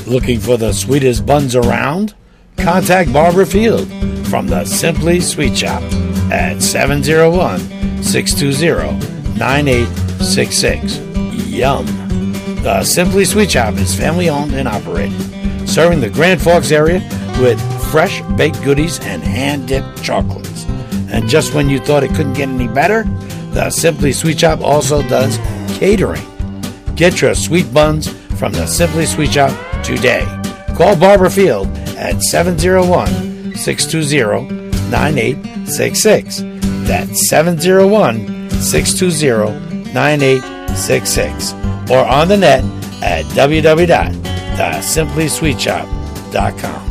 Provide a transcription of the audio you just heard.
Looking for the sweetest buns around? Contact Barbara Field from the Simply Sweet Shop at 701-620-9866. Yum! The Simply Sweet Shop is family owned and operated, serving the Grand Forks area with fresh baked goodies and hand-dipped chocolates. And just when you thought it couldn't get any better, the Simply Sweet Shop also does catering. Get your sweet buns from the Simply Sweet Shop today. Call Barbara Field at 701-620-9866. That's 701-620-9866. Or on the net at www.thesimplysweetshop.com.